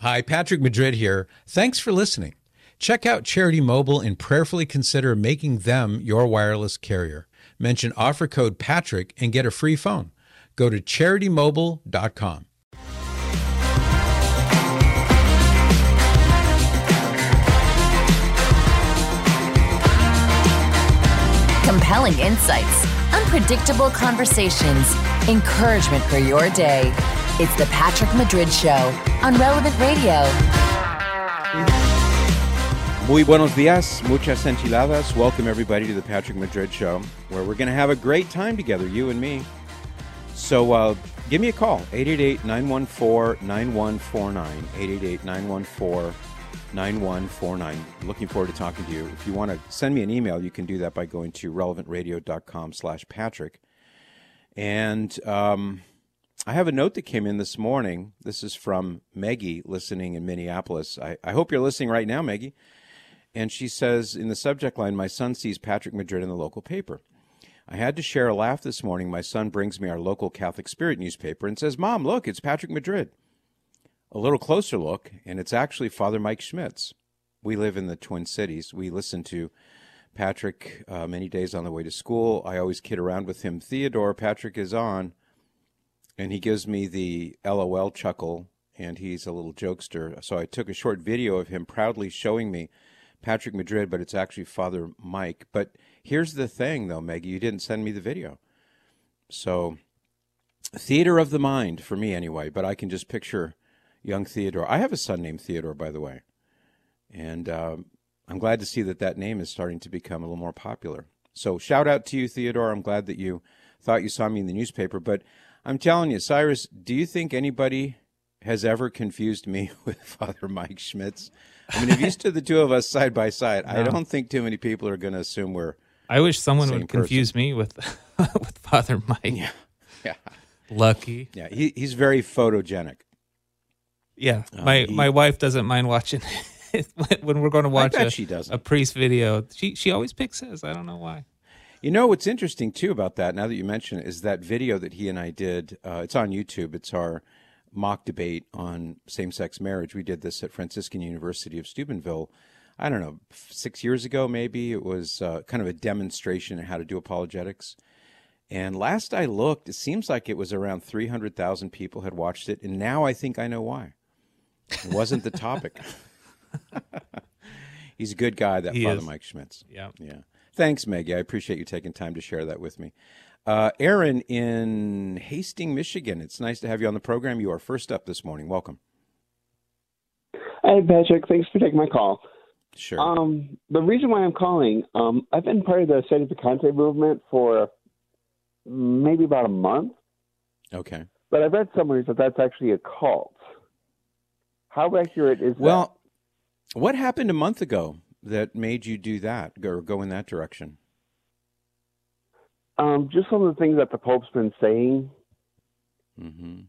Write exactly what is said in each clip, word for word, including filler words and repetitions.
Hi, Patrick Madrid here. Thanks for listening. Check out Charity Mobile and prayerfully consider making them your wireless carrier. Mention offer code Patrick and get a free phone. Go to charity mobile dot com. Compelling insights, unpredictable conversations, encouragement for your day. It's the Patrick Madrid Show on Relevant Radio. Muy buenos días, muchas enchiladas. Welcome everybody to the Patrick Madrid Show, where we're going to have a great time together, you and me. So uh, give me a call, eight eight eight, nine one four, nine one four nine, eight eight eight, nine one four, nine one four nine. Looking forward to talking to you. If you want to send me an email, you can do that by going to relevant radio dot com slash Patrick. And um, I have a note that came in this morning. This is from Maggie, listening in Minneapolis. I, I hope you're listening right now, Maggie. And she says, in the subject line, my son sees Patrick Madrid in the local paper. I had to share a laugh this morning. My son brings me our local Catholic Spirit newspaper and says, Mom, look, it's Patrick Madrid. A little closer look, and it's actually Father Mike Schmitz. We live in the Twin Cities. We listen to Patrick uh, many days on the way to school. I always kid around with him. Theodore, Patrick is on. And he gives me the L O L chuckle, and he's a little jokester. So I took a short video of him proudly showing me Patrick Madrid, but it's actually Father Mike. But here's the thing, though, Maggie, you didn't send me the video. So theater of the mind, for me anyway, but I can just picture young Theodore. I have a son named Theodore, by the way, and um, I'm glad to see that that name is starting to become a little more popular. So shout out to you, Theodore. I'm glad that you thought you saw me in the newspaper, but I'm telling you, Cyrus, do you think anybody has ever confused me with Father Mike Schmitz? I mean, if you stood the two of us side by side, no. I don't think too many people are going to assume we're I wish someone the same would confuse person. me with with Father Mike. Yeah, yeah. Lucky. Yeah, he, he's very photogenic. Yeah, Uh, my he- my wife doesn't mind watching it when we're going to watch bet a, she doesn't. a priest video. She she always picks his. I don't know why. You know what's interesting, too, about that, now that you mention it, is that video that he and I did. Uh, it's on YouTube. It's our mock debate on same-sex marriage. We did this at Franciscan University of Steubenville, I don't know, six years ago maybe. It was uh, kind of a demonstration on how to do apologetics. And last I looked, it seems like it was around three hundred thousand people had watched it, and now I think I know why. It wasn't the topic. He's a good guy, that He Father is. Mike Schmitz. Yeah. Yeah. Thanks, Maggie. I appreciate you taking time to share that with me. Uh, Aaron in Hastings, Michigan. It's nice to have you on the program. You are first up this morning. Welcome. Hi, Patrick. Thanks for taking my call. Sure. Um, the reason why I'm calling, um, I've been part of the Sedevacante movement for maybe about a month, Okay. but I've read somewhere that that's actually a cult. How accurate is Well, what happened a month ago that made you do that, go, or go in that direction? that? Um, just some of the things that the Pope's been saying. Mm-hmm.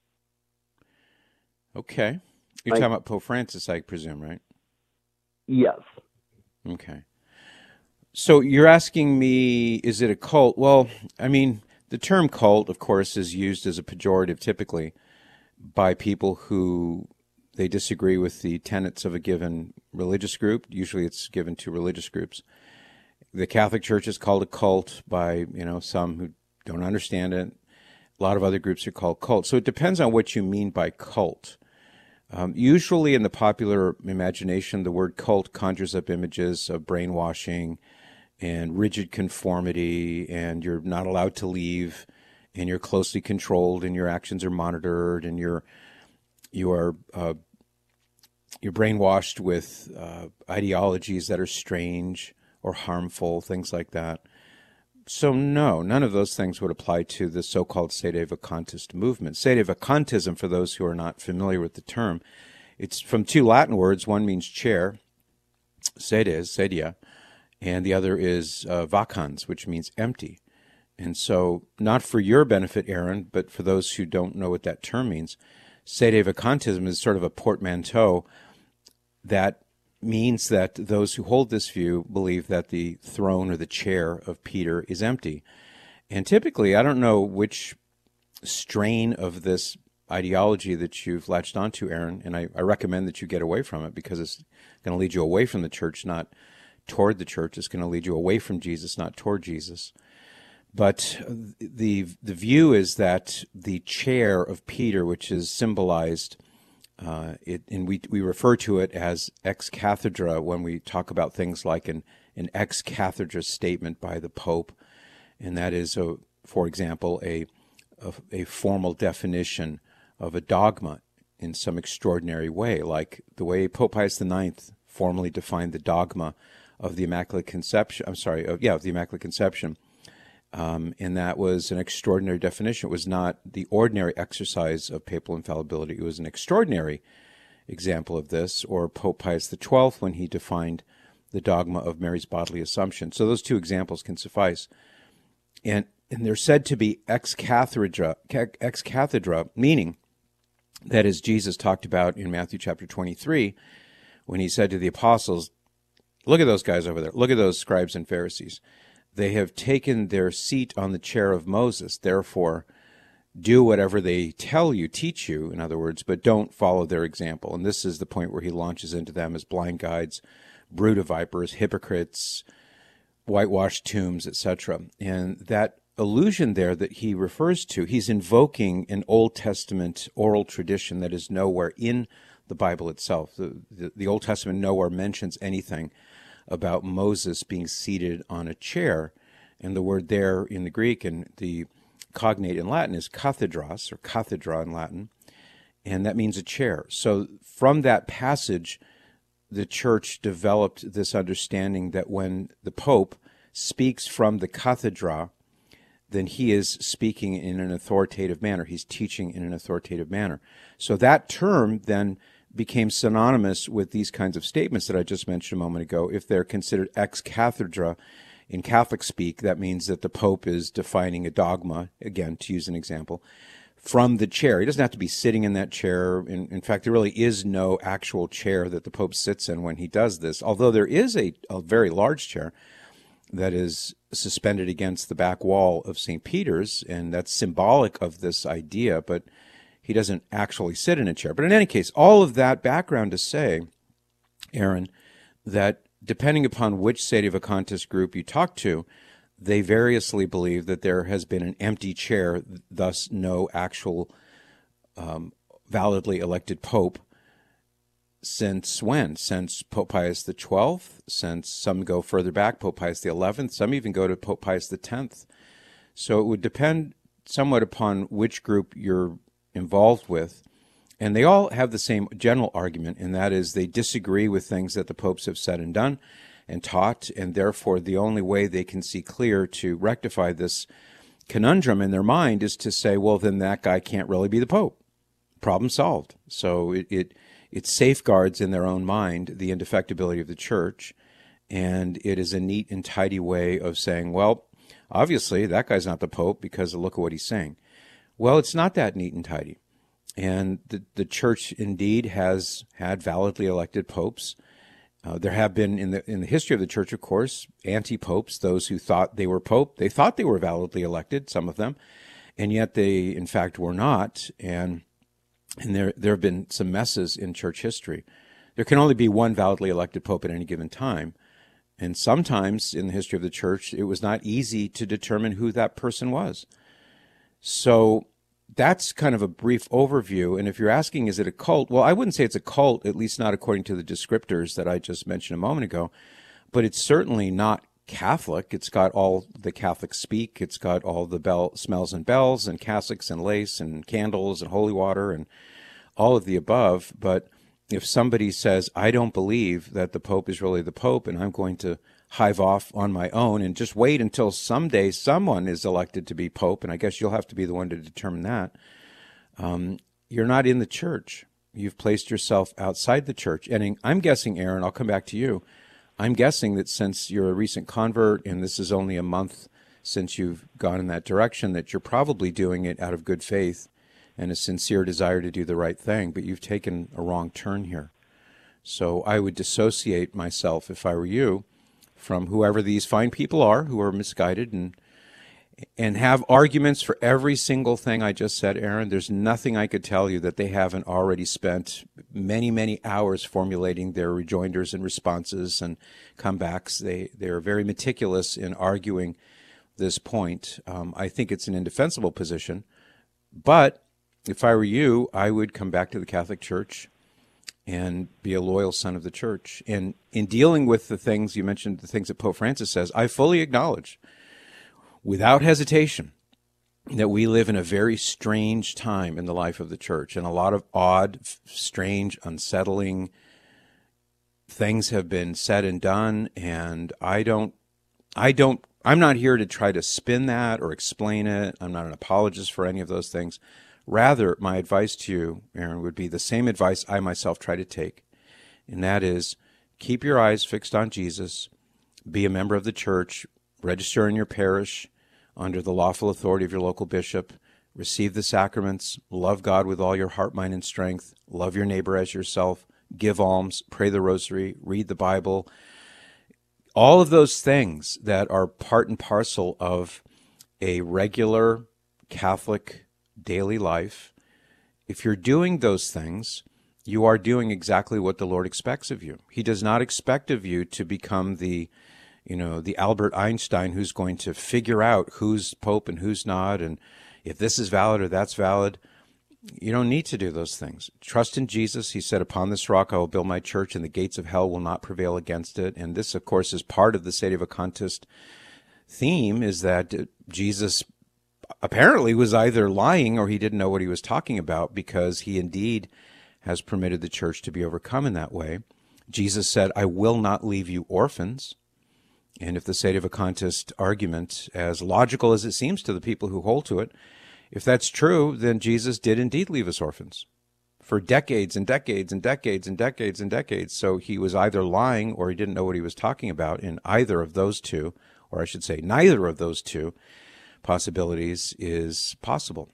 Okay. You're Like- talking about Pope Francis, I presume, right? Yes. Okay. So you're asking me, is it a cult? Well, I mean, the term cult, of course, is used as a pejorative typically by people who they disagree with the tenets of a given religious group. Usually it's given to religious groups. The Catholic Church is called a cult by, you know, some who don't understand it. A lot of other groups are called cults. So it depends on what you mean by cult. Um, usually in the popular imagination, the word cult conjures up images of brainwashing and rigid conformity, and you're not allowed to leave, and you're closely controlled, and your actions are monitored, and you're you are uh, you're brainwashed with uh, ideologies that are strange or harmful, things like that. So no, none of those things would apply to the so-called Sedevacantist movement. Sedevacantism, for those who are not familiar with the term, it's from two Latin words. One means chair, sedes, sedia, and the other is uh, vacans, which means empty. And so, not for your benefit, Aaron, but for those who don't know what that term means, Sedevacantism is sort of a portmanteau that means that those who hold this view believe that the throne or the chair of Peter is empty. And typically, I don't know which strain of this ideology that you've latched onto, Aaron, and I, I recommend that you get away from it because it's going to lead you away from the church, not toward the church. It's going to lead you away from Jesus, not toward Jesus. But the the view is that the chair of Peter, which is symbolized, uh, it, and we we refer to it as ex cathedra when we talk about things like an, an ex cathedra statement by the Pope, and that is, a, for example, a, a a formal definition of a dogma in some extraordinary way, like the way Pope Pius the Ninth formally defined the dogma of the Immaculate Conception. I'm sorry, of, yeah, of the Immaculate Conception. Um, and that was an extraordinary definition. It was not the ordinary exercise of papal infallibility. It was an extraordinary example of this, or Pope Pius the Twelfth when he defined the dogma of Mary's bodily assumption. So those two examples can suffice. And and they're said to be ex cathedra, ex cathedra, meaning that, as Jesus talked about in Matthew chapter twenty-three, when he said to the apostles, look at those guys over there, look at those scribes and Pharisees. They have taken their seat on the chair of Moses. Therefore, do whatever they tell you, teach you, in other words, but don't follow their example. And this is the point where he launches into them as blind guides, brood of vipers, hypocrites, whitewashed tombs, et cetera. And that allusion there that he refers to, he's invoking an Old Testament oral tradition that is nowhere in the Bible itself. The, the, the Old Testament nowhere mentions anything about Moses being seated on a chair, and the word there in the Greek and the cognate in Latin is cathedros, or cathedra in Latin, and that means a chair. So from that passage, the Church developed this understanding that when the Pope speaks from the cathedra, then he is speaking in an authoritative manner. He's teaching in an authoritative manner. So that term then became synonymous with these kinds of statements that I just mentioned a moment ago. If they're considered ex cathedra in Catholic speak, that means that the Pope is defining a dogma, again, to use an example, from the chair. He doesn't have to be sitting in that chair. In, in fact, there really is no actual chair that the Pope sits in when he does this, although there is a, a very large chair that is suspended against the back wall of Saint Peter's, and that's symbolic of this idea, but he doesn't actually sit in a chair. But in any case, all of that background to say, Aaron, that depending upon which sedevacantist group you talk to, they variously believe that there has been an empty chair, thus no actual um, validly elected pope. Since when? Since Pope Pius the Twelfth, since some go further back, Pope Pius the Eleventh, some even go to Pope Pius the Tenth. So it would depend somewhat upon which group you're involved with, and they all have the same general argument, and that is they disagree with things that the popes have said and done and taught, and therefore the only way they can see clear to rectify this conundrum in their mind is to say, well, then that guy can't really be the pope. Problem solved. So it it, it safeguards in their own mind the indefectibility of the church, and it is a neat and tidy way of saying, well, obviously that guy's not the pope because look at what he's saying. Well, it's not that neat and tidy. And the, the church indeed has had validly elected popes. Uh, there have been, in the in the history of the church, of course, anti-popes, those who thought they were pope. They thought they were validly elected, some of them, and yet they, in fact, were not. And and there there have been some messes in church history. There can only be one validly elected pope at any given time. And sometimes in the history of the church, it was not easy to determine who that person was. So that's kind of a brief overview. And if you're asking, is it a cult? Well, I wouldn't say it's a cult, at least not according to the descriptors that I just mentioned a moment ago. But it's certainly not Catholic. It's got all the Catholic speak. It's got all the bell, smells and bells and cassocks and lace and candles and holy water and all of the above. But if somebody says, I don't believe that the Pope is really the Pope and I'm going to hive off on my own and just wait until someday someone is elected to be Pope, and I guess you'll have to be the one to determine that, um, you're not in the church. You've placed yourself outside the church. And I'm guessing, Aaron, I'll come back to you, I'm guessing that since you're a recent convert and this is only a month since you've gone in that direction, that you're probably doing it out of good faith and a sincere desire to do the right thing, but you've taken a wrong turn here. So I would dissociate myself, if I were you, from whoever these fine people are who are misguided and and have arguments for every single thing I just said, Aaron, there's nothing I could tell you that they haven't already spent many, many hours formulating their rejoinders and responses and comebacks. They, they're very meticulous in arguing this point. Um, I think it's an indefensible position, but if I were you, I would come back to the Catholic Church and be a loyal son of the Church. And in dealing with the things you mentioned, the things that Pope Francis says, I fully acknowledge without hesitation that we live in a very strange time in the life of the Church, and a lot of odd, strange, unsettling things have been said and done, and I don't, I don't, I'm not here to try to spin that or explain it. I'm not an apologist for any of those things. Rather, my advice to you, Aaron, would be the same advice I myself try to take, and that is keep your eyes fixed on Jesus, be a member of the Church, register in your parish under the lawful authority of your local bishop, receive the sacraments, love God with all your heart, mind, and strength, love your neighbor as yourself, give alms, pray the rosary, read the Bible. All of those things that are part and parcel of a regular Catholic daily life. If you're doing those things, you are doing exactly what the Lord expects of you. He does not expect of you to become the you know, the Albert Einstein who's going to figure out who's Pope and who's not, and if this is valid or that's valid. You don't need to do those things. Trust in Jesus. He said, upon this rock I will build my church, and the gates of hell will not prevail against it. And this, of course, is part of the sedevacantist theme, is that Jesus apparently was either lying or he didn't know what he was talking about, because he indeed has permitted the church to be overcome in that way. Jesus said, I will not leave you orphans. And if the sedevacantist argument, as logical as it seems to the people who hold to it, if that's true, then Jesus did indeed leave us orphans for decades and decades and decades and decades and decades. So he was either lying or he didn't know what he was talking about, in either of those two, or I should say neither of those two possibilities is possible.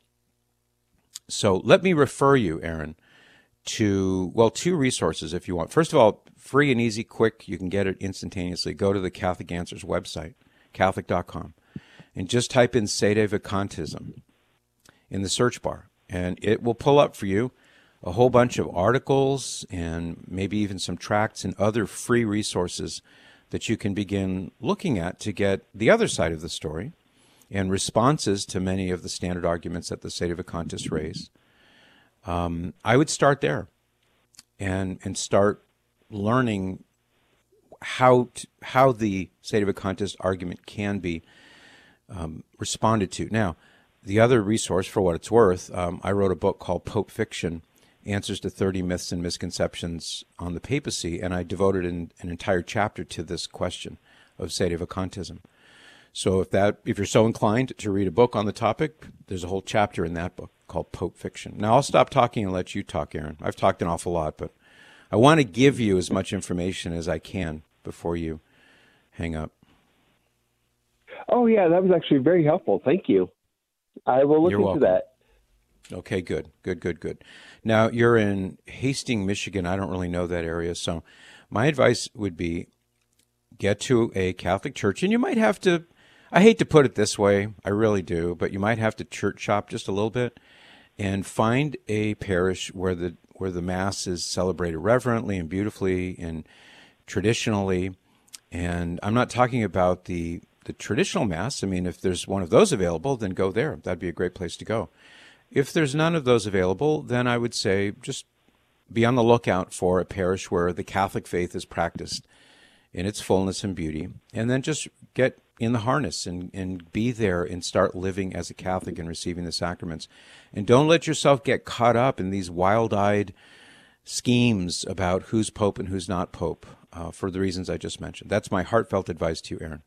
So let me refer you, Aaron, to, well, two resources if you want. First of all, free and easy, quick, you can get it instantaneously. Go to the Catholic Answers website, Catholic dot com, and just type in sedevacantism in the search bar, and it will pull up for you a whole bunch of articles and maybe even some tracts and other free resources that you can begin looking at to get the other side of the story and responses to many of the standard arguments that the sedevacantists raise. Um, I would start there and and start learning how to, how the sedevacantist argument can be um, responded to. Now, the other resource, for what it's worth, um, I wrote a book called Pope Fiction, Answers to thirty Myths and Misconceptions on the Papacy, and I devoted an, an entire chapter to this question of sedevacantism. So if that, if you're so inclined to read a book on the topic, there's a whole chapter in that book called Pope Fiction. Now, I'll stop talking and let you talk, Aaron. I've talked an awful lot, but I want to give you as much information as I can before you hang up. Oh, yeah, that was actually very helpful. Thank you. I will look You're into welcome. that. Okay, good, good, good, good. Now, you're in Hastings, Michigan. I don't really know that area, so my advice would be get to a Catholic church, and you might have to, I hate to put it this way, I really do, but you might have to church shop just a little bit and find a parish where the where the Mass is celebrated reverently and beautifully and traditionally. And I'm not talking about the, the traditional Mass. I mean, if there's one of those available, then go there. That'd be a great place to go. If there's none of those available, then I would say just be on the lookout for a parish where the Catholic faith is practiced in its fullness and beauty, and then just get in the harness and, and be there and start living as a Catholic and receiving the sacraments. And don't let yourself get caught up in these wild-eyed schemes about who's Pope and who's not Pope uh, for the reasons I just mentioned. That's my heartfelt advice to you, Aaron.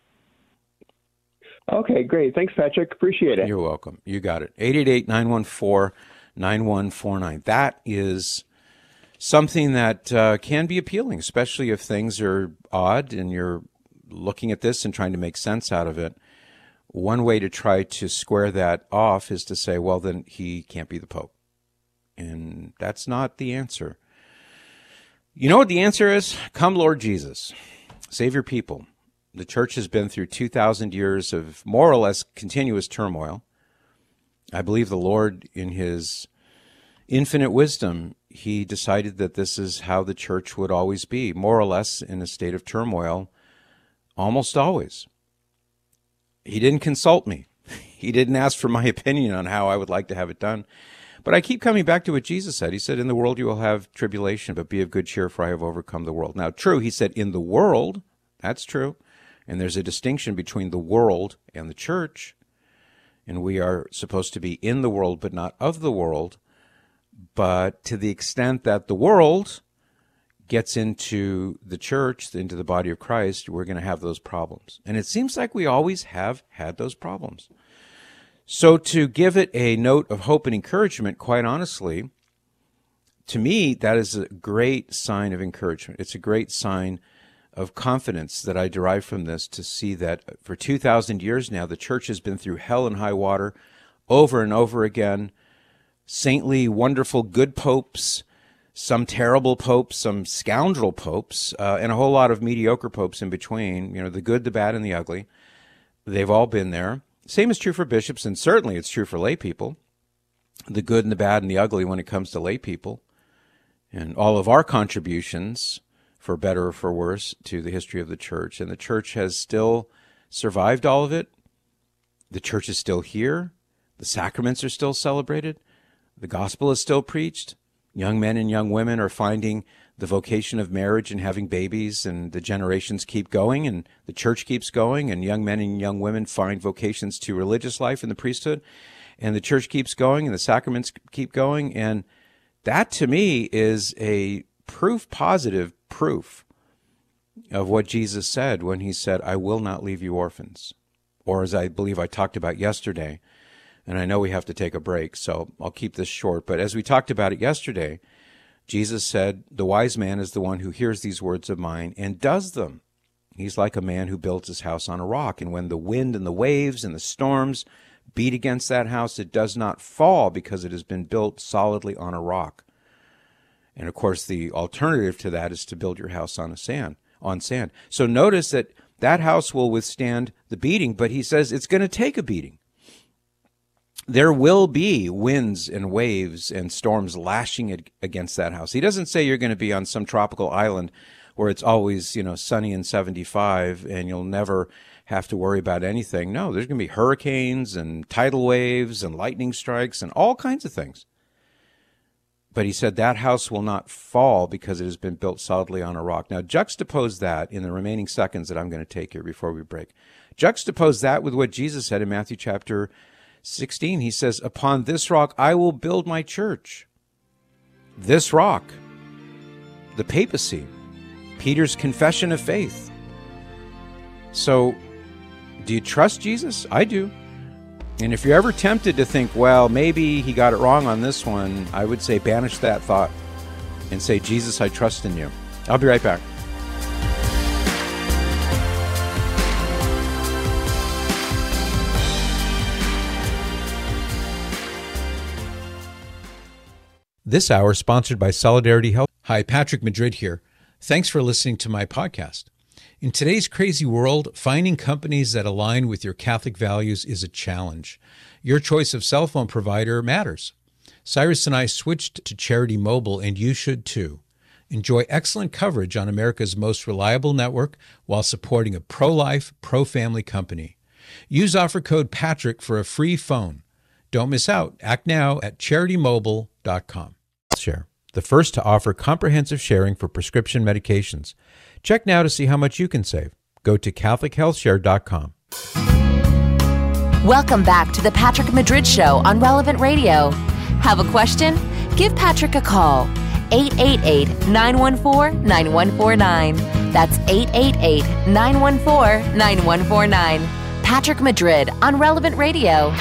Okay, great. Thanks, Patrick. Appreciate it. You're welcome. You got it. eight eight eight, nine one four, nine one four nine. That is something that uh, can be appealing, especially if things are odd and you're looking at this and trying to make sense out of it. One way to try to square that off is to say, well, then he can't be the Pope. And that's not the answer. You know what the answer is? Come, Lord Jesus. Save your people. The church has been through two thousand years of more or less continuous turmoil. I believe the Lord, in his infinite wisdom, he decided that this is how the church would always be, more or less in a state of turmoil, almost always. He didn't consult me. He didn't ask for my opinion on how I would like to have it done. But I keep coming back to what Jesus said. He said, in the world you will have tribulation, but be of good cheer, for I have overcome the world. Now, true, he said, in the world, that's true. And there's a distinction between the world and the church. And we are supposed to be in the world, but not of the world. But to the extent that the world gets into the church, into the body of Christ, we're going to have those problems. And it seems like we always have had those problems. So to give it a note of hope and encouragement, quite honestly, to me, that is a great sign of encouragement. It's a great sign of confidence that I derive from this, to see that for two thousand years now, the church has been through hell and high water over and over again. Saintly, wonderful, good popes, some terrible popes, some scoundrel popes, uh, and a whole lot of mediocre popes in between, you know, the good, the bad, and the ugly. They've all been there. Same is true for bishops, and certainly it's true for lay people. The good and the bad and the ugly when it comes to lay people. And all of our contributions, for better or for worse, to the history of the church. And the church has still survived all of it. The church is still here. The sacraments are still celebrated. The gospel is still preached. Young men and young women are finding the vocation of marriage and having babies, and the generations keep going, and the church keeps going, and young men and young women find vocations to religious life and the priesthood, and the church keeps going, and the sacraments keep going. And that, to me, is a proof, positive proof of what Jesus said when he said, I will not leave you orphans. Or as I believe I talked about yesterday, and I know we have to take a break, so I'll keep this short, but as we talked about it yesterday, Jesus said, the wise man is the one who hears these words of mine and does them. He's like a man who builds his house on a rock, and when the wind and the waves and the storms beat against that house, it does not fall because it has been built solidly on a rock. And of course, the alternative to that is to build your house on a sand, on sand. So notice that that house will withstand the beating, but he says it's going to take a beating. There will be winds and waves and storms lashing against that house. He doesn't say you're going to be on some tropical island where it's always, you know, sunny and seventy-five and you'll never have to worry about anything. No, there's going to be hurricanes and tidal waves and lightning strikes and all kinds of things. But he said that house will not fall because it has been built solidly on a rock. Now, juxtapose that in the remaining seconds that I'm going to take here before we break. Juxtapose that with what Jesus said in Matthew chapter sixteen. He says, upon this rock I will build my church. This rock, the papacy, Peter's confession of faith. So, do you trust Jesus? I do. And if you're ever tempted to think, well, maybe he got it wrong on this one, I would say banish that thought and say, Jesus, I trust in you. I'll be right back. This hour sponsored by Solidarity Health. Hi, Patrick Madrid here. Thanks for listening to my podcast. In today's crazy world, finding companies that align with your Catholic values is a challenge. Your choice of cell phone provider matters. Cyrus and I switched to Charity Mobile, and you should too. Enjoy excellent coverage on America's most reliable network while supporting a pro-life, pro-family company. Use offer code Patrick for a free phone. Don't miss out. Act now at charity mobile dot com. Share, the first to offer comprehensive sharing for prescription medications. Check now to see how much you can save. Go to catholic health share dot com. Welcome back to the Patrick Madrid Show on Relevant Radio. Have a question? Give Patrick a call. eight eight eight, nine one four, nine one four nine. That's eight eight eight, nine one four, nine one four nine. Patrick Madrid on Relevant Radio.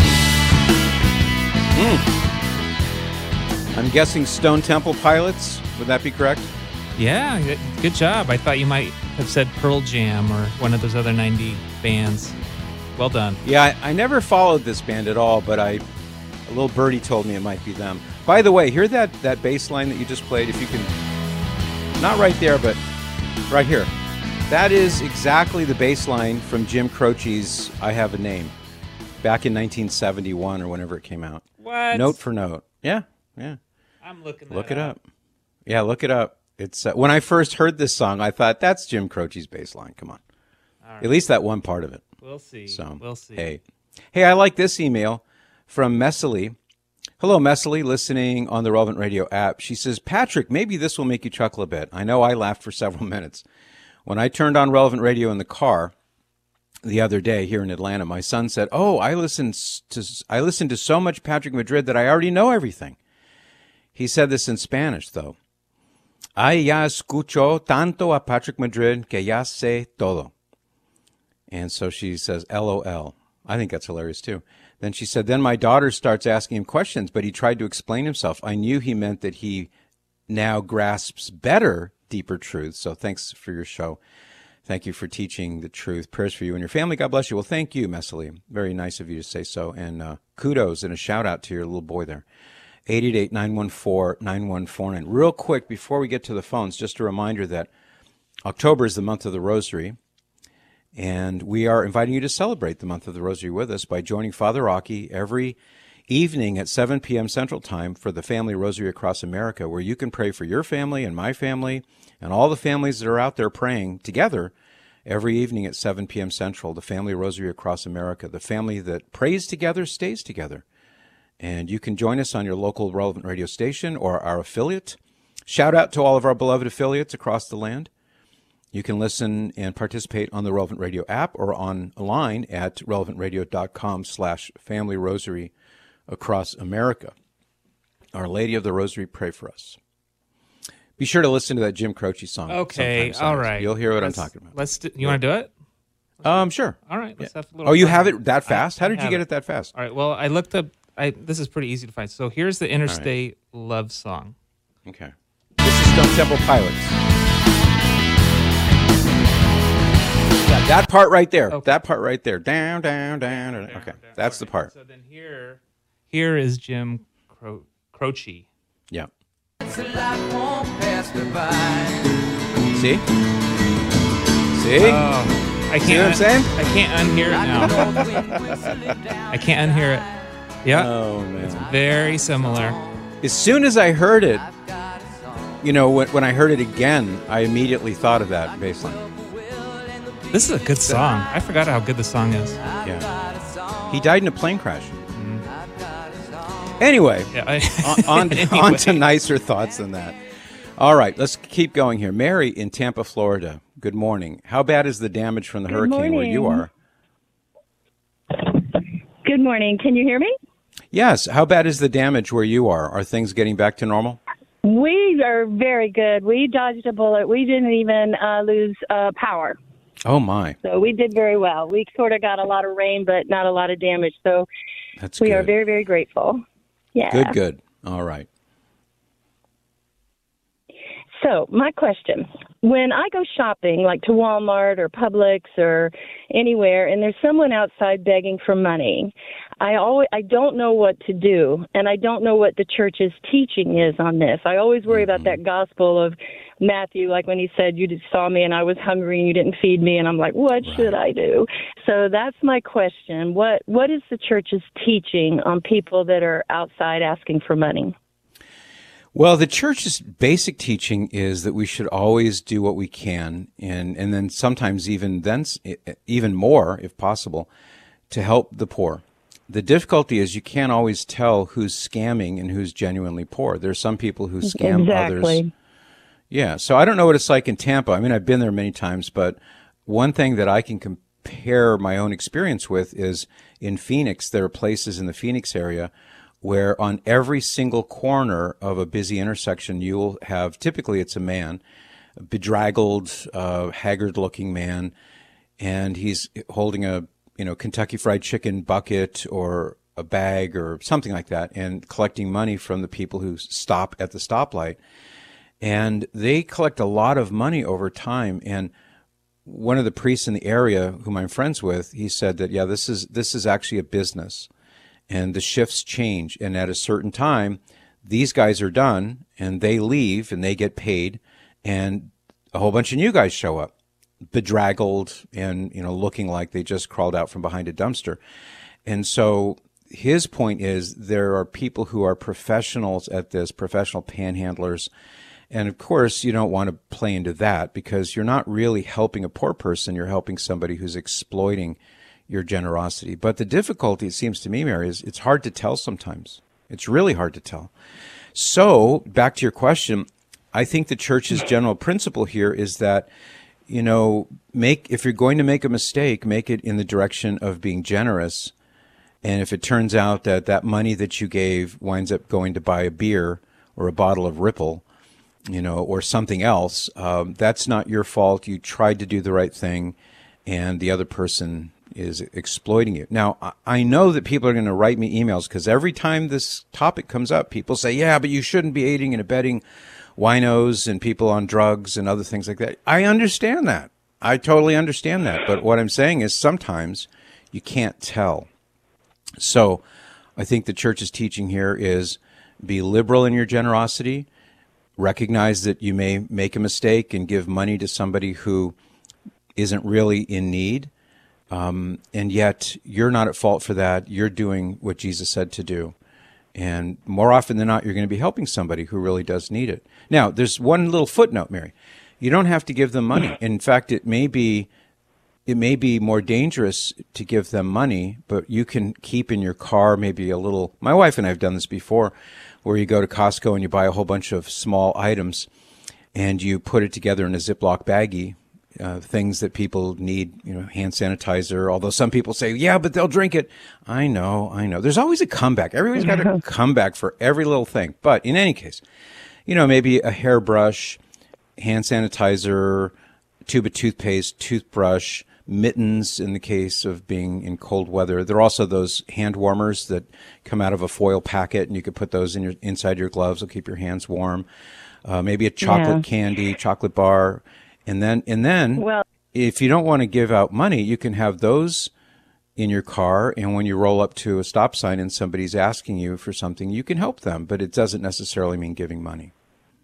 Mm. I'm guessing Stone Temple Pilots. Would that be correct? Yeah, good, good job. I thought you might have said Pearl Jam or one of those other ninety bands. Well done. Yeah, I, I never followed this band at all, but I, a little birdie told me it might be them. By the way, hear that, that bass line that you just played? If you can, not right there, but right here. That is exactly the bass line from Jim Croce's I Have a Name back in nineteen seventy-one or whenever it came out. What? Note for note. Yeah, yeah. I'm looking that Look it up. up. Yeah, look it up. It's uh, when I first heard this song, I thought, that's Jim Croce's bass line. Come on. Right. At least that one part of it. We'll see. So, we'll see. Hey. Hey, I like this email from Messily. Hello, Messily, listening on the Relevant Radio app. She says, Patrick, maybe this will make you chuckle a bit. I know I laughed for several minutes. When I turned on Relevant Radio in the car the other day here in Atlanta, my son said, oh, I listened to I listened to so much Patrick Madrid that I already know everything. He said this in Spanish, though. Ay, ya escucho tanto a Patrick Madrid que ya sé todo. And so she says, L O L. I think that's hilarious, too. Then she said, then my daughter starts asking him questions, but he tried to explain himself. I knew he meant that he now grasps better, deeper truths. So thanks for your show. Thank you for teaching the truth. Prayers for you and your family. God bless you. Well, thank you, Messily. Very nice of you to say so. And uh, kudos and a shout out to your little boy there. eight eight eight, nine one four, nine one four nine. Real quick, before we get to the phones, just a reminder that October is the month of the Rosary. And we are inviting you to celebrate the month of the Rosary with us by joining Father Rocky every evening at seven p.m. Central Time for the Family Rosary Across America, where you can pray for your family and my family and all the families that are out there praying together every evening at seven p.m. Central, the Family Rosary Across America. The family that prays together stays together. And you can join us on your local Relevant Radio station or our affiliate. Shout out to all of our beloved affiliates across the land. You can listen and participate on the Relevant Radio app or online at relevantradio.com slash family rosary across America. Our Lady of the Rosary, pray for us. Be sure to listen to that Jim Croce song. Okay, all right. You'll hear what let's, I'm talking about. Let's. Do, you want to do it? Um, sure. All right. Let's Yeah. have a little Oh, you fun. have it that fast? I- How I did you have get it. it that fast? All right. Well, I looked up. I this is pretty easy to find. So here's the Interstate Love Song. Okay. This is Stone Temple Pilots. Yeah, that part right there. Okay. That part right there. Down, down, down. down. Okay, that's the part. So then here, here is Jim Cro- Croce. Yeah. Life won't pass me by. See? See? Oh, I can't. See what I'm saying? I can't unhear it now. I can't unhear it. Yeah. Oh, man. Very similar. As soon as I heard it, you know, when, when I heard it again, I immediately thought of that bass line. This is a good song. I forgot how good the song is. Yeah. He died in a plane crash. Anyway, Yeah. I, on, on, anyway. on to nicer thoughts than that. All right, let's keep going here. Mary in Tampa, Florida. Good morning. How bad is the damage from the Good hurricane where you morning. are? Good morning. Can you hear me? Yes. How bad is the damage where you are? Are things getting back to normal? We are very good. We dodged a bullet. We didn't even uh, lose uh, power. Oh, my. So we did very well. We sort of got a lot of rain, but not a lot of damage. So That's we good. are very, very grateful. Yeah. Good, good. All right. So my question, when I go shopping, like to Walmart or Publix or anywhere, and there's someone outside begging for money, I always I don't know what to do, and I don't know what the church's teaching is on this. I always worry about that gospel of Matthew, like when he said, you just saw me and I was hungry and you didn't feed me, and I'm like, what should I do? So that's my question. What What is the church's teaching on people that are outside asking for money? Well, the church's basic teaching is that we should always do what we can, and, and then sometimes even then, even more, if possible, to help the poor. The difficulty is you can't always tell who's scamming and who's genuinely poor. There's some people who scam Exactly. others. Yeah, so I don't know what it's like in Tampa. I mean, I've been there many times, but one thing that I can compare my own experience with is in Phoenix. There are places in the Phoenix area where on every single corner of a busy intersection, you'll have, typically it's a man, a bedraggled, uh, haggard-looking man, and he's holding a, you know, Kentucky Fried Chicken bucket or a bag or something like that, and collecting money from the people who stop at the stoplight. And they collect a lot of money over time. And one of the priests in the area, whom I'm friends with, he said that, yeah, this is this is actually a business. And the shifts change. And at a certain time, these guys are done, and they leave, and they get paid, and a whole bunch of new guys show up. bedraggled and, you know, looking like they just crawled out from behind a dumpster. And so his point is there are people who are professionals at this, professional panhandlers. And of course, you don't want to play into that because you're not really helping a poor person. You're helping somebody who's exploiting your generosity. But the difficulty, it seems to me, Mary, is it's hard to tell sometimes. It's really hard to tell. So back to your question, I think the church's general principle here is that, you know, make if you're going to make a mistake, make it in the direction of being generous. And if it turns out that that money that you gave winds up going to buy a beer or a bottle of Ripple, you know, or something else, um, that's not your fault. You tried to do the right thing, and the other person is exploiting you. Now, I know that people are going to write me emails because every time this topic comes up, people say, yeah, but you shouldn't be aiding and abetting winos and people on drugs and other things like that. I understand that. I totally understand that. But what I'm saying is sometimes you can't tell. So I think the church's teaching here is be liberal in your generosity. Recognize that you may make a mistake and give money to somebody who isn't really in need. Um, and yet you're not at fault for that. You're doing what Jesus said to do. And more often than not, you're going to be helping somebody who really does need it. Now, there's one little footnote, Mary. You don't have to give them money. In fact, it may be it may be more dangerous to give them money, but you can keep in your car maybe a little. My wife and I have done this before, where you go to Costco and you buy a whole bunch of small items and you put it together in a Ziploc baggie. Uh, things that people need, you know, hand sanitizer, although some people say, yeah, but they'll drink it. I know, I know. There's always a comeback. Everybody's got a comeback for every little thing. But in any case, you know, maybe a hairbrush, hand sanitizer, tube of toothpaste, toothbrush, mittens in the case of being in cold weather. There are also those hand warmers that come out of a foil packet, and you could put those in your inside your gloves. They'll keep your hands warm. Uh, maybe a chocolate yeah. candy, chocolate bar. And then, and then, well, if you don't want to give out money, you can have those in your car. And when you roll up to a stop sign and somebody's asking you for something, you can help them. But it doesn't necessarily mean giving money.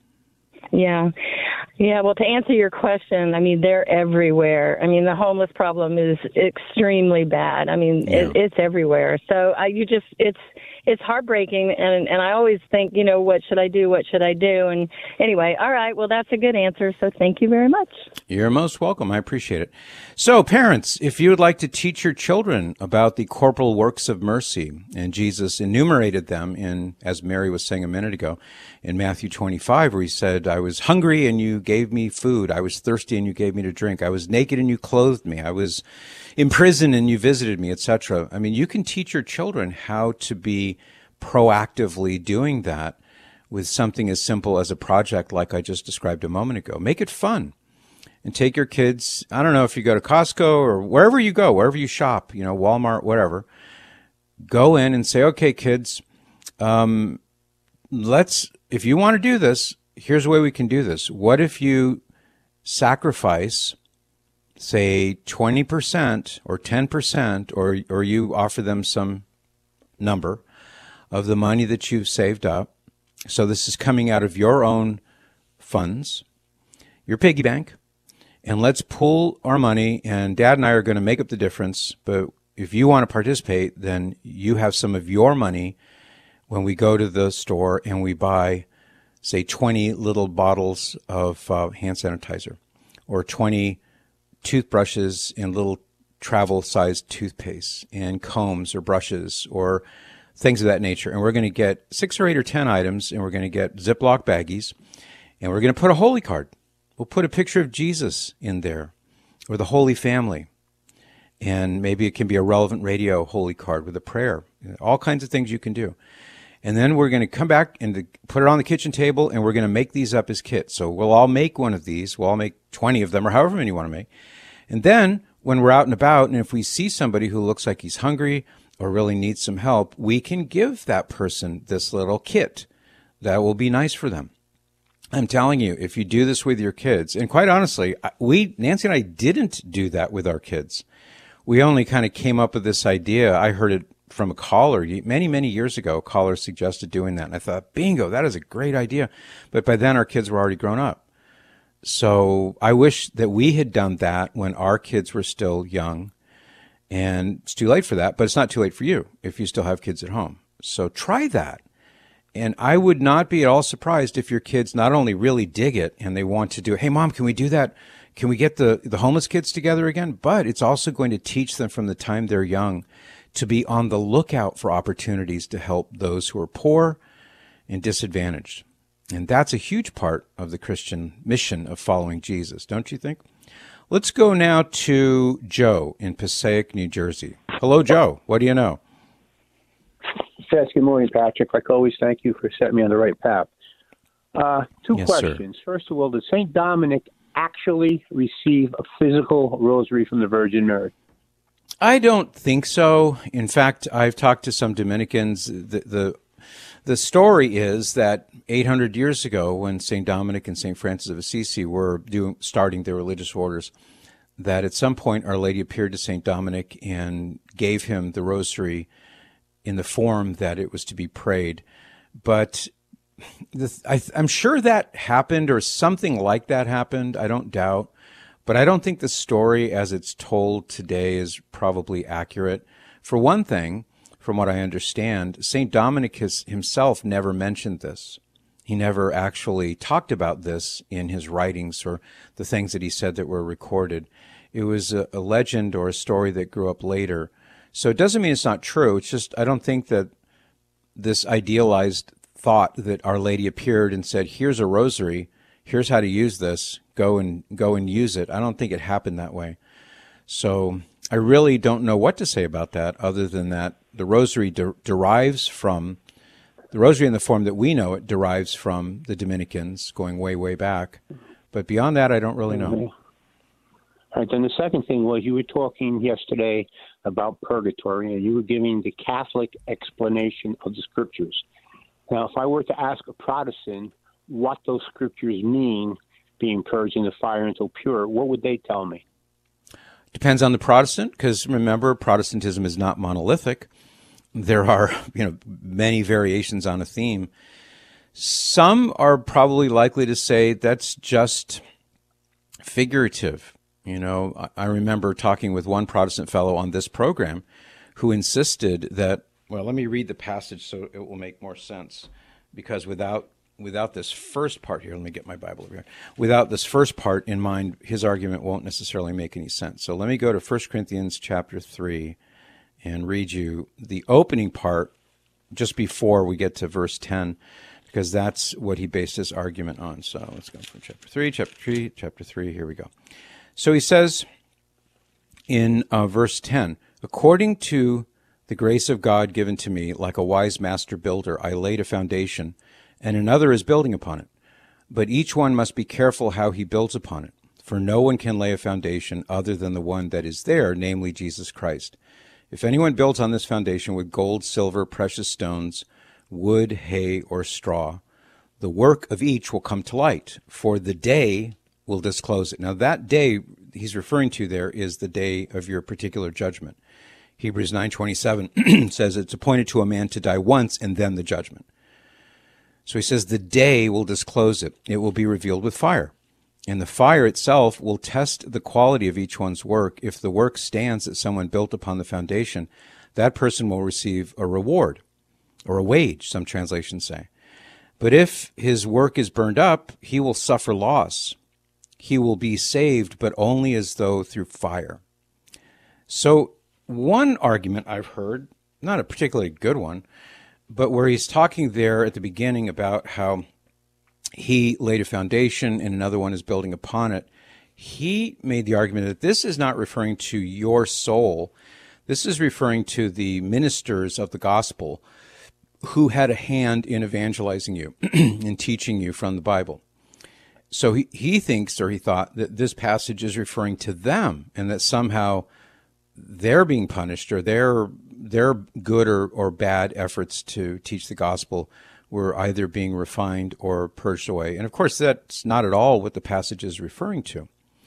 Yeah. Yeah, well, to answer your question, I mean, they're everywhere. I mean, the homeless problem is extremely bad. I mean, yeah. it, it's everywhere. So I, you just, it's, it's heartbreaking. And, and I always think, you know, what should I do? What should I do? And anyway, all right, well, that's a good answer. So thank you very much. You're most welcome. I appreciate it. So parents, if you would like to teach your children about the corporal works of mercy, and Jesus enumerated them in, as Mary was saying a minute ago, in Matthew twenty-five, where he said, I was hungry and you gave me food. I was thirsty and you gave me to drink. I was naked and you clothed me. I was in prison and you visited me, et cetera. I mean, you can teach your children how to be proactively doing that with something as simple as a project like I just described a moment ago. Make it fun. And take your kids, I don't know if you go to Costco or wherever you go, wherever you shop, you know, Walmart, whatever, go in and say, okay, kids, um, let's, if you want to do this, here's the way we can do this. What if you sacrifice, say, twenty percent or ten percent, or, or you offer them some number of the money that you've saved up? So this is coming out of your own funds, your piggy bank. And let's pool our money, and Dad and I are going to make up the difference. But if you want to participate, then you have some of your money when we go to the store and we buy, say, twenty little bottles of uh, hand sanitizer, or twenty toothbrushes and little travel-sized toothpaste, and combs or brushes or things of that nature. And we're going to get six or eight or ten items, and we're going to get Ziploc baggies, and we're going to put a holy card. We'll put a picture of Jesus in there, or the Holy Family. And maybe it can be a Relevant Radio holy card with a prayer. All kinds of things you can do. And then we're going to come back and put it on the kitchen table, and we're going to make these up as kits. So we'll all make one of these. We'll all make twenty of them, or however many you want to make. And then when we're out and about, and if we see somebody who looks like he's hungry or really needs some help, we can give that person this little kit that will be nice for them. I'm telling you, if you do this with your kids, and quite honestly, we, Nancy and I didn't do that with our kids. We only kind of came up with this idea. I heard it from a caller many, many years ago. A caller suggested doing that. And I thought, bingo, that is a great idea. But by then our kids were already grown up. So I wish that we had done that when our kids were still young, and it's too late for that, but it's not too late for you if you still have kids at home. So try that. And I would not be at all surprised if your kids not only really dig it and they want to do, hey, Mom, can we do that? Can we get the, the homeless kids together again? But it's also going to teach them from the time they're young to be on the lookout for opportunities to help those who are poor and disadvantaged. And that's a huge part of the Christian mission of following Jesus, don't you think? Let's go now to Joe in Passaic, New Jersey. Hello, Joe. What do you know? Yes, good morning, Patrick. Like always, thank you for setting me on the right path. Uh, two Yes, questions. Sir. First of all, did Saint Dominic actually receive a physical rosary from the Virgin Mary? I don't think so. In fact, I've talked to some Dominicans. The, the The story is that eight hundred years ago, when Saint Dominic and Saint Francis of Assisi were doing, starting their religious orders, that at some point Our Lady appeared to Saint Dominic and gave him the rosary in the form that it was to be prayed. But the, I, I'm sure that happened, or something like that happened. I don't doubt. But I don't think the story as it's told today is probably accurate. For one thing, from what I understand, Saint Dominic has, himself never mentioned this. He never actually talked about this in his writings or the things that he said that were recorded. It was a, a legend or a story that grew up later. So it doesn't mean it's not true. It's just I don't think that this idealized thought that Our Lady appeared and said, here's a rosary, here's how to use this, go and go and use it. I don't think it happened that way. So I really don't know what to say about that other than that the rosary de- derives from, the rosary in the form that we know it derives from the Dominicans going way, way back. But beyond that, I don't really know. All right, then the second thing was you were talking yesterday about purgatory, and you were giving the Catholic explanation of the scriptures. Now, if I were to ask a Protestant what those scriptures mean, being purged in the fire until pure, what would they tell me? Depends on the Protestant, because remember, Protestantism is not monolithic. There are, you know, many variations on a theme. Some are probably likely to say that's just figurative. You know, I remember talking with one Protestant fellow on this program who insisted that, well, let me read the passage so it will make more sense, because without without this first part here, let me get my Bible over here. Without this first part in mind, his argument won't necessarily make any sense. So let me go to First Corinthians chapter three and read you the opening part just before we get to verse ten, because that's what he based his argument on. So let's go from chapter three, chapter three, chapter three. Here we go. So he says in uh, verse ten, according to the grace of God given to me, like a wise master builder, I laid a foundation, and another is building upon it. But each one must be careful how he builds upon it. For no one can lay a foundation other than the one that is there, namely Jesus Christ. If anyone builds on this foundation with gold, silver, precious stones, wood, hay, or straw, the work of each will come to light, for the day will disclose it. Now that day he's referring to there is the day of your particular judgment. Hebrews nine twenty-seven says it's appointed to a man to die once and then the judgment. So he says the day will disclose it. It will be revealed with fire. And the fire itself will test the quality of each one's work. If the work stands that someone built upon the foundation, that person will receive a reward, or a wage, some translations say. But if his work is burned up, he will suffer loss. He will be saved, but only as though through fire. So one argument I've heard, not a particularly good one, but where he's talking there at the beginning about how he laid a foundation and another one is building upon it, he made the argument that this is not referring to your soul. This is referring to the ministers of the gospel who had a hand in evangelizing you and teaching you from the Bible. So he, he thinks, or he thought, that this passage is referring to them and that somehow they're being punished, or their their good or, or bad efforts to teach the gospel were either being refined or purged away. And of course, that's not at all what the passage is referring to.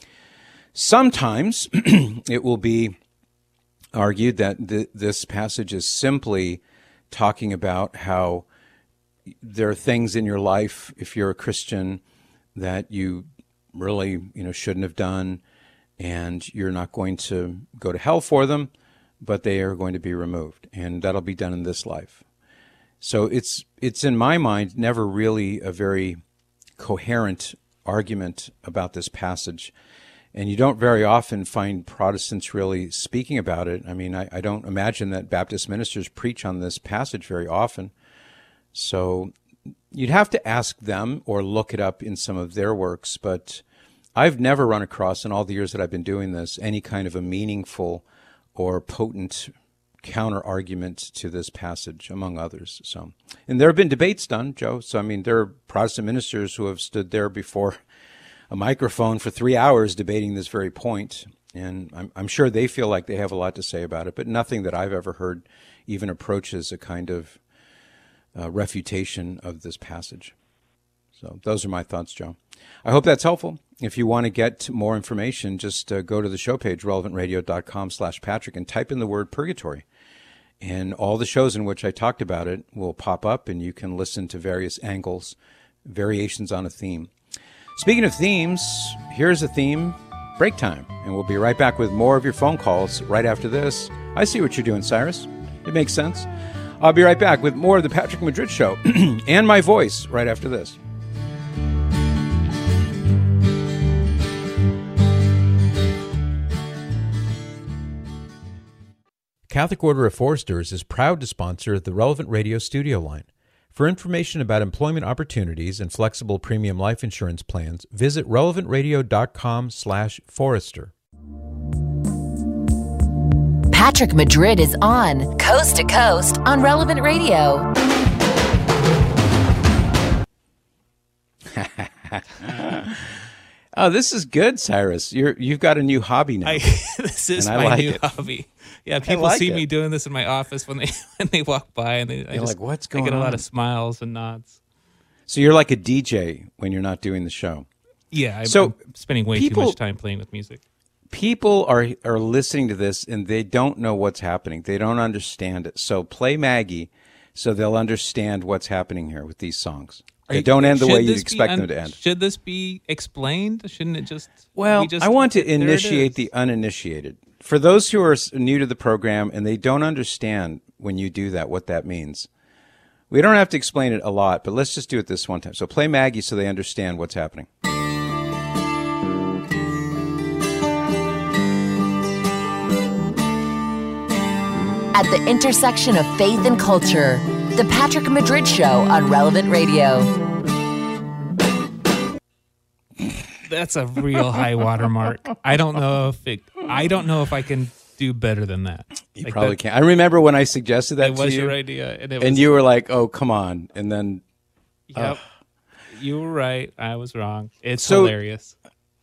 Sometimes it will be argued that th- this passage is simply talking about how there are things in your life, if you're a Christian, that you really, you know, shouldn't have done, and you're not going to go to hell for them, but they are going to be removed, and that'll be done in this life. So it's it's in my mind never really a very coherent argument about this passage, and you don't very often find Protestants really speaking about it. I mean, I, I don't imagine that Baptist ministers preach on this passage very often. So you'd have to ask them or look it up in some of their works, but I've never run across, in all the years that I've been doing this, any kind of a meaningful or potent counter-argument to this passage, among others. So, and there have been debates done, Joe. So, I mean, there are Protestant ministers who have stood there before a microphone for three hours debating this very point, and I'm, I'm sure they feel like they have a lot to say about it, but nothing that I've ever heard even approaches a kind of uh, refutation of this passage. So those are my thoughts, Joe. I hope that's helpful. If you want to get more information, just uh, go to the show page, relevant radio dot com slash Patrick, and type in the word purgatory. And all the shows in which I talked about it will pop up, and you can listen to various angles, variations on a theme. Speaking of themes, here's a theme, break time. And we'll be right back with more of your phone calls right after this. I see what you're doing, Cyrus. It makes sense. I'll be right back with more of the Patrick Madrid Show and my voice right after this. Catholic Order of Foresters is proud to sponsor the Relevant Radio studio line. For information about employment opportunities and flexible premium life insurance plans, visit relevant radio dot com slash forester. Patrick Madrid is on Coast to Coast on Relevant Radio. Oh, this is good, Cyrus. You're you've got a new hobby now. I, this is and I my like new it. hobby. Yeah, people like see it. me doing this in my office when they when they walk by, and they I You're just, like, "What's going I get a lot on?" of smiles and nods. So you're like a D J when you're not doing the show. Yeah, I'm, So, I'm spending way people- too much time playing with music. People are are listening to this and they don't know what's happening. They don't understand it. So play Maggie so they'll understand what's happening here with these songs. Are They you- don't end the should way you'd this be expect un- them to end. Should this be explained? Shouldn't it just? Well, we just, I want to there it initiate is. the uninitiated. For those who are s- new to the program and they don't understand when you do that, what that means. We don't have to explain it a lot, but let's just do it this one time. So play Maggie so they understand what's happening. At the intersection of faith and culture, The Patrick Madrid Show on Relevant Radio. That's a real high watermark. I don't know if it. I don't know if I can do better than that. You Like probably that, can't. I remember when I suggested that It to was you, your idea, and, it was, and you were like, "Oh, come on!" And then, Yep, you were right. I was wrong. It's So- hilarious.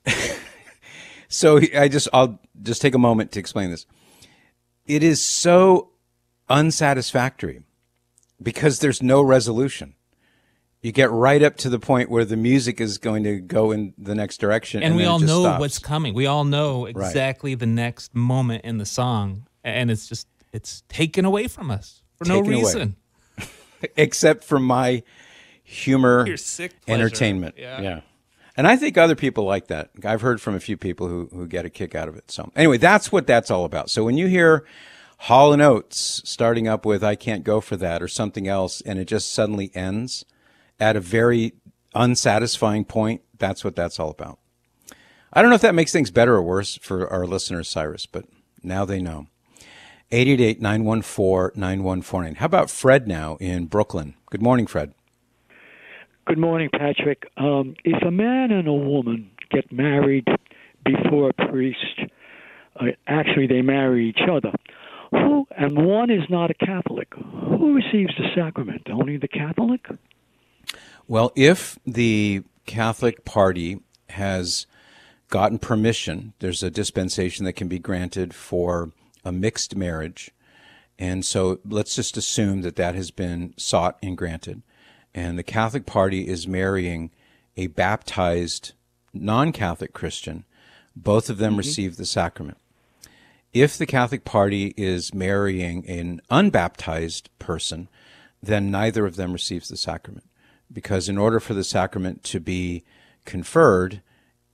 so I just, I'll just take a moment to explain this. It is so unsatisfactory because there's no resolution. You get right up to the point where the music is going to go in the next direction, And, and we then it all just know stops. what's coming. We all know exactly the next moment in the song, and it's just it's taken away from us for no Taken away. reason. except for my humor, Your sick pleasure. entertainment. Yeah. And I think other people like that. I've heard from a few people who, who get a kick out of it. So anyway, that's what that's all about. So when you hear Hall and Oates starting up with I Can't Go For That or something else, and it just suddenly ends at a very unsatisfying point, that's what that's all about. I don't know if that makes things better or worse for our listeners, Cyrus, but now they know. eight eight eight, nine one four, nine one four nine. How about Fred now in Brooklyn? Good morning, Fred. Good morning, Patrick. Um, if a man and a woman get married before a priest, uh, actually they marry each other, who, and one is not a Catholic, who receives the sacrament? Only the Catholic? Well, if the Catholic party has gotten permission, there's a dispensation that can be granted for a mixed marriage. And so let's just assume that that has been sought and granted. And the Catholic party is marrying a baptized non-Catholic Christian. Both of them Mm-hmm. receive the sacrament. If the Catholic party is marrying an unbaptized person, then neither of them receives the sacrament. Because in order for the sacrament to be conferred,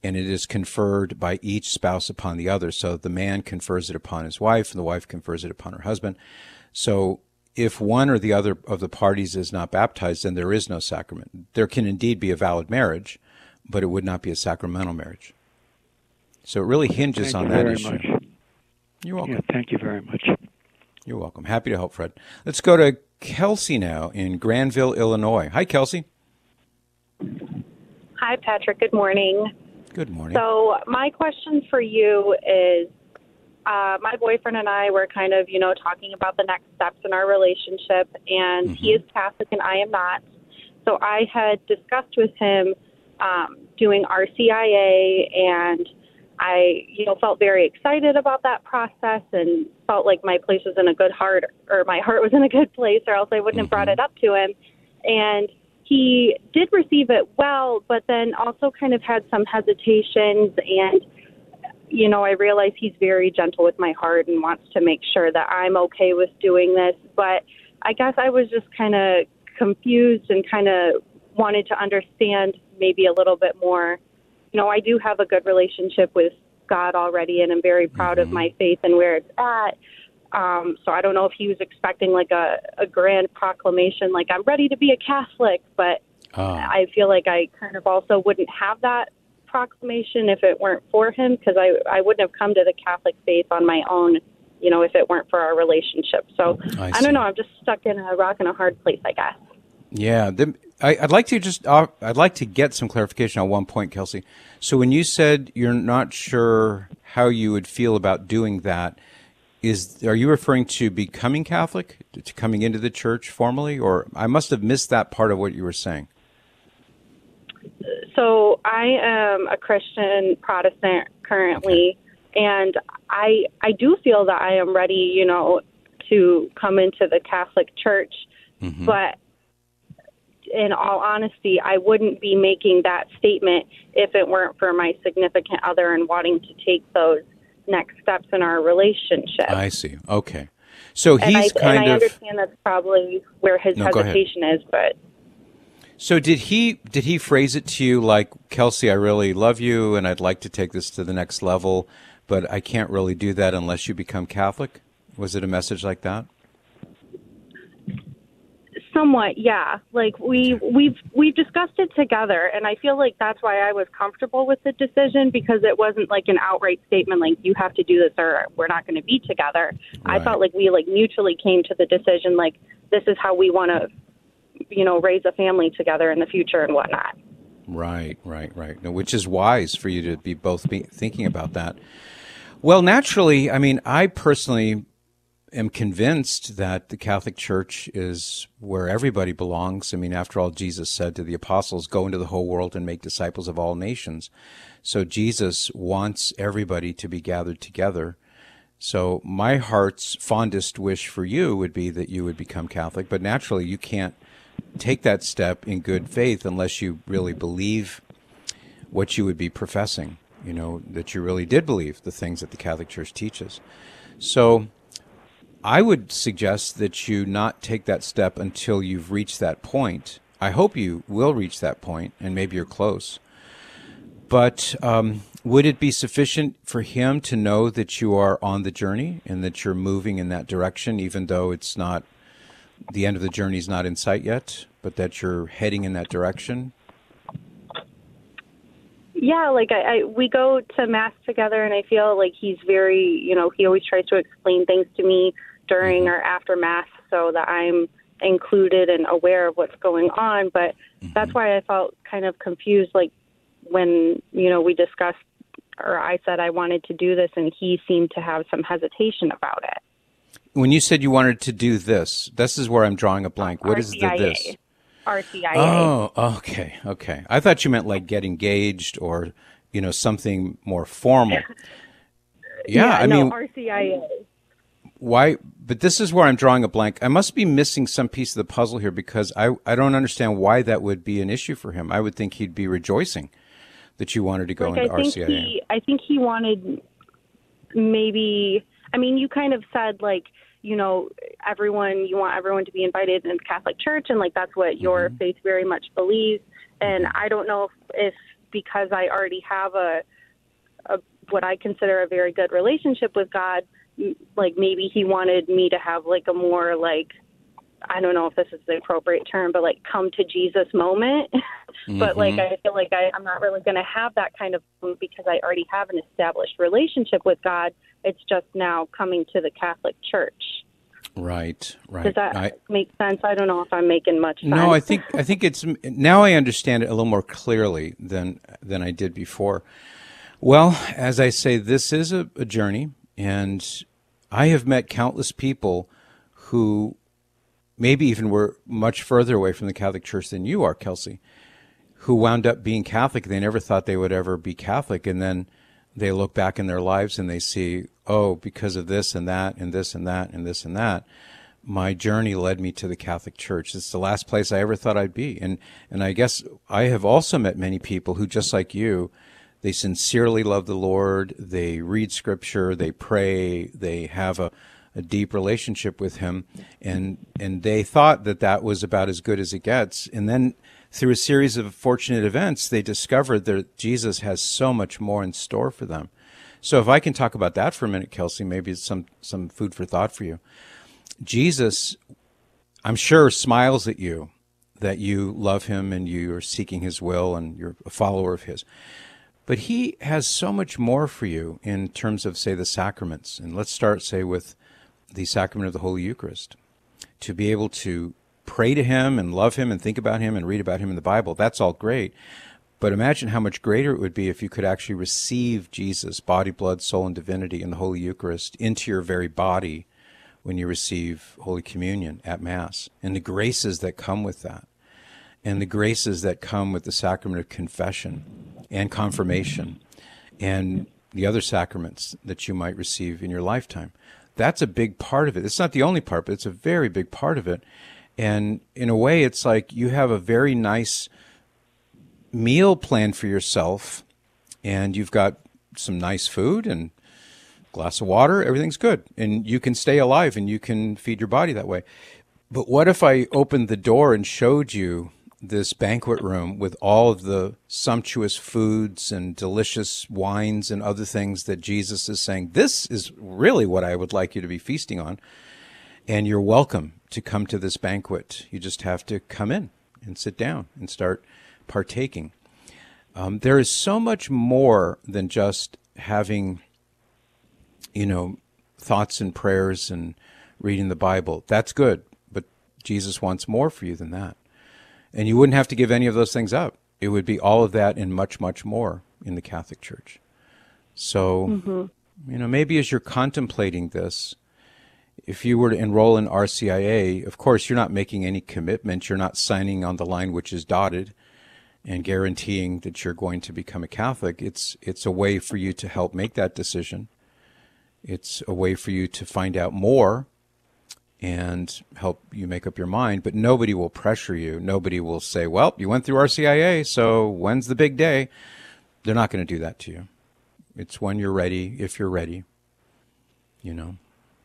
and it is conferred by each spouse upon the other. So the man confers it upon his wife, and the wife confers it upon her husband. So if one or the other of the parties is not baptized, then there is no sacrament. There can indeed be a valid marriage, but it would not be a sacramental marriage. So it really hinges thank on you that very issue. Much. You're welcome. Yeah, thank you very much. You're welcome. Happy to help, Fred. Let's go to Kelsey now in Granville, Illinois. Hi, Kelsey. Hi, Patrick. Good morning. Good morning. So my question for you is, uh, my boyfriend and I were kind of, you know, talking about the next steps in our relationship, and Mm-hmm. he is Catholic and I am not. So I had discussed with him um, doing R C I A, and I, you know, felt very excited about that process and felt like my place was in a good heart, or my heart was in a good place, or else I wouldn't have brought it up to him. And he did receive it well, but then also kind of had some hesitations. And, you know, I realize he's very gentle with my heart and wants to make sure that I'm okay with doing this. But I guess I was just kind of confused and kind of wanted to understand maybe a little bit more. You know, I do have a good relationship with God already, and I'm very proud Mm-hmm. of my faith and where it's at. Um, so I don't know if he was expecting like a, a grand proclamation, like I'm ready to be a Catholic, but Oh. I feel like I kind of also wouldn't have that proclamation if it weren't for him, because I, I wouldn't have come to the Catholic faith on my own, you know, if it weren't for our relationship. So I I, see. don't know. I'm just stuck in a rock and a hard place, I guess. Yeah, the, I, I'd like to just uh, I'd like to get some clarification on one point, Kelsey. So when you said you're not sure how you would feel about doing that, is are you referring to becoming Catholic, to coming into the church formally, or I must have missed that part of what you were saying? So I am a Christian Protestant currently, okay. and I I do feel that I am ready, you know, to come into the Catholic Church, Mm-hmm. but in all honesty, I wouldn't be making that statement if it weren't for my significant other and wanting to take those next steps in our relationship. I see. Okay. So and he's I, kind and I of... understand that's probably where his No, go ahead. hesitation is, but... So did he did he phrase it to you like, Kelsey, I really love you and I'd like to take this to the next level, but I can't really do that unless you become Catholic? Was it a message like that? Somewhat, yeah. Like we we've we've discussed it together, and I feel like that's why I was comfortable with the decision, because it wasn't like an outright statement like you have to do this or we're not going to be together. Right. I felt like we like mutually came to the decision like this is how we want to, you know, raise a family together in the future and whatnot. Right, right, right. No, which is wise for you to be both be thinking about that. Well, naturally, I mean, I personally am convinced that the Catholic Church is where everybody belongs. I mean, after all, Jesus said to the apostles, go into the whole world and make disciples of all nations. So Jesus wants everybody to be gathered together. So my heart's fondest wish for you would be that you would become Catholic, but naturally you can't take that step in good faith unless you really believe what you would be professing, you know, that you really did believe the things that the Catholic Church teaches. So I would suggest that you not take that step until you've reached that point. I hope you will reach that point, and maybe you're close. But um, would it be sufficient for him to know that you are on the journey and that you're moving in that direction, even though it's not, the end of the journey is not in sight yet, but that you're heading in that direction? Yeah, like I, I we go to Mass together, and I feel like he's very, you know, he always tries to explain things to me during mm-hmm. or after Mass so that I'm included and aware of what's going on. But mm-hmm. that's why I felt kind of confused, like when, you know, we discussed, or I said I wanted to do this, and he seemed to have some hesitation about it. When you said you wanted to do this, this is where I'm drawing a blank. What R C I A. is the this? R C I A. Oh, okay, okay. I thought you meant like get engaged or, you know, something more formal. Yeah, yeah I no, mean, R C I A. Why? But this is where I'm drawing a blank. I must be missing some piece of the puzzle here, because I, I don't understand why that would be an issue for him. I would think he'd be rejoicing that you wanted to go like, into I think R C I A. He, I think he wanted maybe, I mean, you kind of said like, you know, everyone, you want everyone to be invited in the Catholic Church, and like that's what your mm-hmm. faith very much believes. And I don't know if, if because I already have a, a what I consider a very good relationship with God, like maybe he wanted me to have like a more like, I don't know if this is the appropriate term, but like come to Jesus moment. Mm-hmm. But like, I feel like I, I'm not really going to have that kind of because I already have an established relationship with God. It's just now coming to the Catholic Church. Right, right. Does that I, make sense? I don't know if I'm making much sense. No, I think I think it's now I understand it a little more clearly than than I did before. Well, as I say, this is a, a journey, and I have met countless people who maybe even were much further away from the Catholic Church than you are, Kelsey, who wound up being Catholic. They never thought they would ever be Catholic, and then they look back in their lives and they see, oh, because of this and that and this and that and this and that, my journey led me to the Catholic Church. It's the last place I ever thought I'd be. And and I guess I have also met many people who, just like you, they sincerely love the Lord, they read Scripture, they pray, they have a, a deep relationship with Him, and and they thought that that was about as good as it gets. And then through a series of fortunate events, they discovered that Jesus has so much more in store for them. So if I can talk about that for a minute, Kelsey, maybe it's some, some food for thought for you. Jesus, I'm sure, smiles at you that you love Him and you are seeking His will and you're a follower of His. But He has so much more for you in terms of, say, the sacraments. And let's start, say, with the sacrament of the Holy Eucharist. To be able to pray to Him and love Him and think about Him and read about Him in the Bible, that's all great. But imagine how much greater it would be if you could actually receive Jesus, body, blood, soul, and divinity in the Holy Eucharist into your very body when you receive Holy Communion at Mass, and the graces that come with that, and the graces that come with the sacrament of confession and confirmation and the other sacraments that you might receive in your lifetime. That's a big part of it. It's not the only part, but it's a very big part of it. And in a way, it's like you have a very nice meal planned for yourself, and you've got some nice food and a glass of water. Everything's good, and you can stay alive, and you can feed your body that way. But what if I opened the door and showed you this banquet room with all of the sumptuous foods and delicious wines and other things that Jesus is saying, this is really what I would like you to be feasting on, and you're welcome to come to this banquet. You just have to come in and sit down and start partaking. Um, there is so much more than just having, you know, thoughts and prayers and reading the Bible. That's good, but Jesus wants more for you than that. And you wouldn't have to give any of those things up. It would be all of that and much, much more in the Catholic Church. So, mm-hmm. you know, maybe as you're contemplating this, if you were to enroll in R C I A, of course, you're not making any commitment. You're not signing on the line which is dotted and guaranteeing that you're going to become a Catholic. It's it's a way for you to help make that decision. It's a way for you to find out more and help you make up your mind. But nobody will pressure you. Nobody will say, well, you went through R C I A, so when's the big day? They're not going to do that to you. It's when you're ready, if you're ready, you know.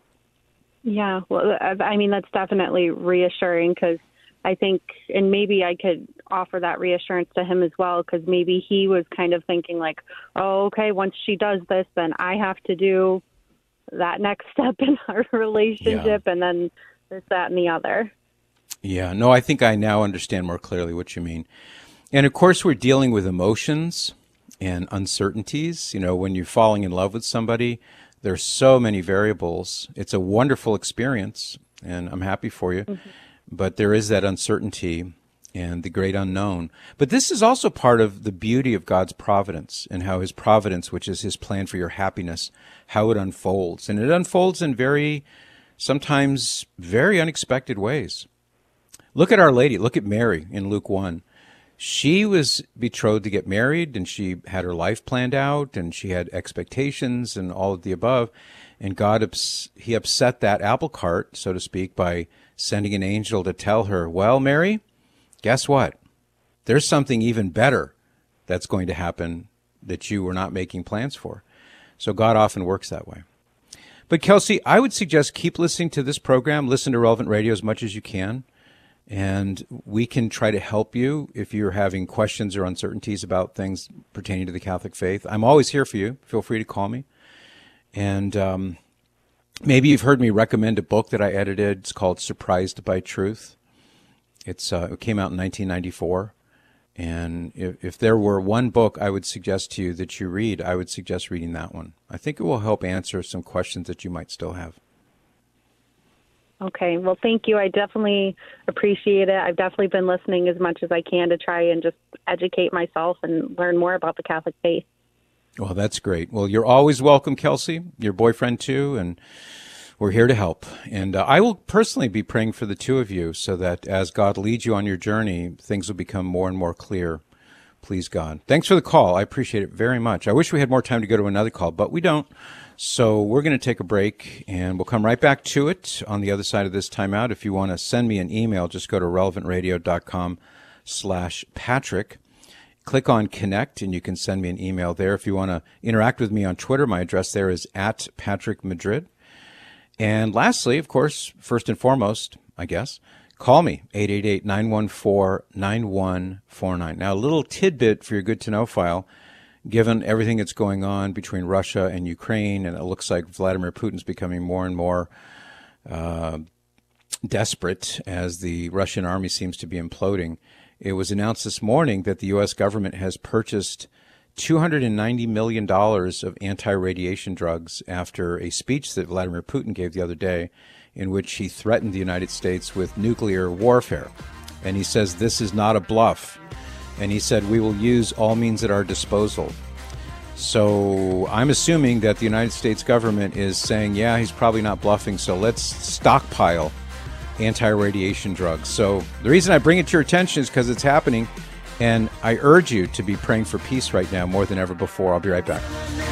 Yeah, well, I mean, that's definitely reassuring because I think, and maybe I could offer that reassurance to him as well, because maybe he was kind of thinking like, oh, okay, once she does this, then I have to do that next step in our relationship, yeah. and then this, that, and the other. Yeah, no, I think I now understand more clearly what you mean. And of course, we're dealing with emotions and uncertainties. You know, when you're falling in love with somebody, there's so many variables. It's a wonderful experience, and I'm happy for you. Mm-hmm. But there is that uncertainty and the great unknown. But this is also part of the beauty of God's providence and how His providence, which is His plan for your happiness, how it unfolds. And it unfolds in very, sometimes very unexpected ways. Look at Our Lady. Look at Mary in Luke one. She was betrothed to get married, and she had her life planned out, and she had expectations and all of the above. And God, ups- He upset that apple cart, so to speak, by sending an angel to tell her, well, Mary, guess what? There's something even better that's going to happen that you were not making plans for. So God often works that way. But Kelsey, I would suggest keep listening to this program. Listen to Relevant Radio as much as you can. And we can try to help you if you're having questions or uncertainties about things pertaining to the Catholic faith. I'm always here for you. Feel free to call me. And um, maybe you've heard me recommend a book that I edited. It's called Surprised by Truth. It's uh, it came out in nineteen ninety-four. And if, if there were one book I would suggest to you that you read, I would suggest reading that one. I think it will help answer some questions that you might still have. Okay, well, thank you. I definitely appreciate it. I've definitely been listening as much as I can to try and just educate myself and learn more about the Catholic faith. Well, that's great. Well, you're always welcome, Kelsey, your boyfriend too, and we're here to help. And uh, I will personally be praying for the two of you so that as God leads you on your journey, things will become more and more clear. Please, God. Thanks for the call. I appreciate it very much. I wish we had more time to go to another call, but we don't. So we're going to take a break, and we'll come right back to it on the other side of this timeout. If you want to send me an email, just go to relevantradio.com slash Patrick. Click on Connect, and you can send me an email there. If you want to interact with me on Twitter, my address there is at Patrick Madrid. And lastly, of course, first and foremost, I guess, call me, eight eight eight, nine one four, nine one four nine. Now, a little tidbit for your good-to-know file. Given everything that's going on between Russia and Ukraine, and it looks like Vladimir Putin's becoming more and more uh, desperate as the Russian army seems to be imploding, it was announced this morning that the U S government has purchased two hundred ninety million dollars of anti-radiation drugs after a speech that Vladimir Putin gave the other day in which he threatened the United States with nuclear warfare. And he says this is not a bluff. And he said, we will use all means at our disposal. So I'm assuming that the United States government is saying, yeah, he's probably not bluffing, so let's stockpile anti-radiation drugs. So the reason I bring it to your attention is because it's happening, and I urge you to be praying for peace right now more than ever before. I'll be right back.